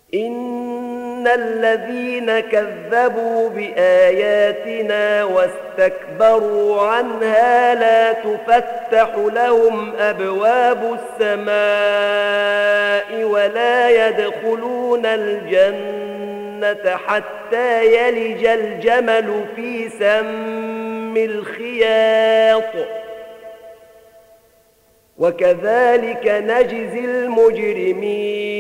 إن الذين كذبوا بآياتنا واستكبروا عنها لا تفتح لهم أبواب السماء ولا يدخلون الجنة حتى يلج الجمل في سم الخياط وكذلك نجزي المجرمين